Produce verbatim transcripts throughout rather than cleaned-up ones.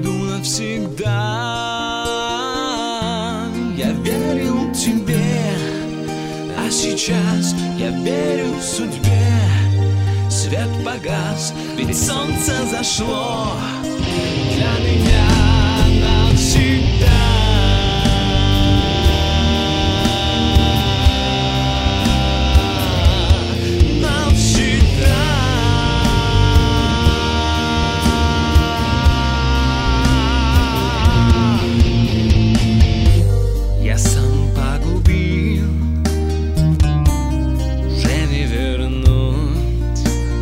уйду навсегда. Я верил тебе, а сейчас я верю судьбе. Свет погас, ведь солнце зашло для меня навсегда. Я сам погубил, уже не вернуть.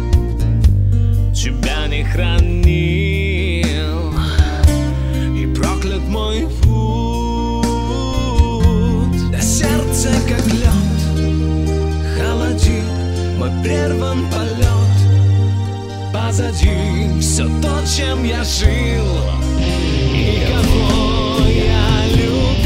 Тебя не хранил, и проклят мой путь. Да сердце как лед холодит мой прерван полет. Позади все то, чем я жил и кого я любил.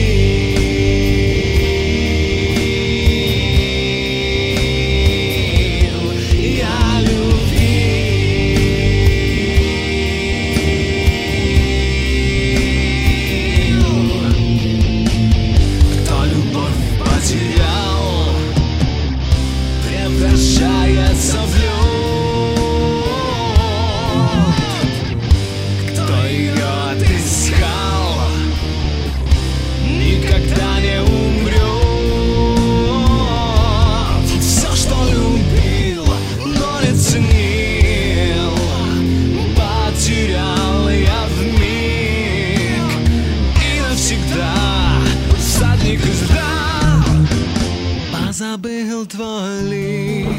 Превращается в лед. Кто ее отыскал, никогда не умрет. Все, что любил, но не ценил, потерял я вмиг и навсегда. Всадник издал, позабыл твой лик.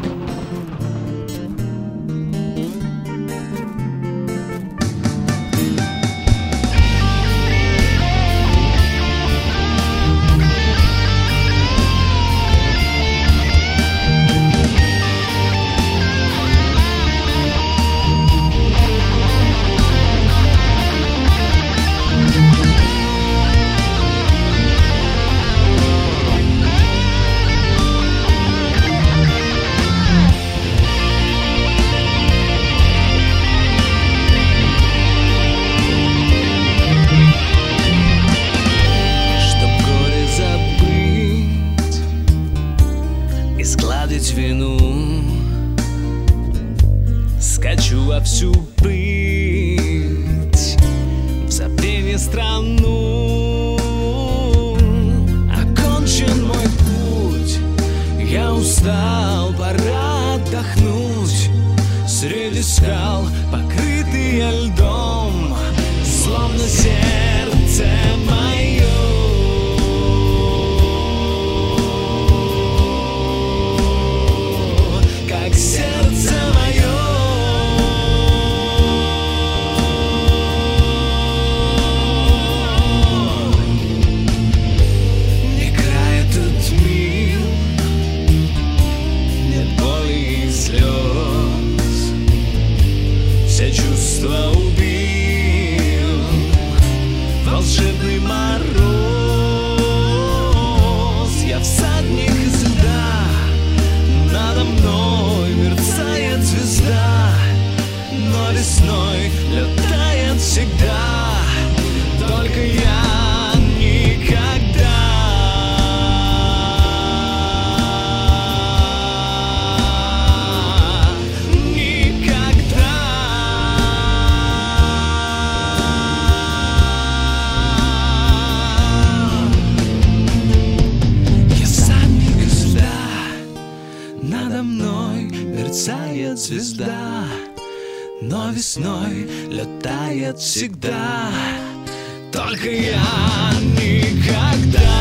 Сгладить вину, скачу во всю прыть, в забвенье страну. Окончен мой путь, я устал, пора отдохнуть. Среди скал, покрытые льдом, словно сердце мое. Сердце мое, не край этот мир, нет боли и слез. Все чувства убил волшебный мороз. Я всадник из льда, надо мной мерцает звезда, но весной летает всегда, только я никогда. Никогда. Я всадник из льда, надо мной мерцает звезда, но весной летает всегда, только я никогда.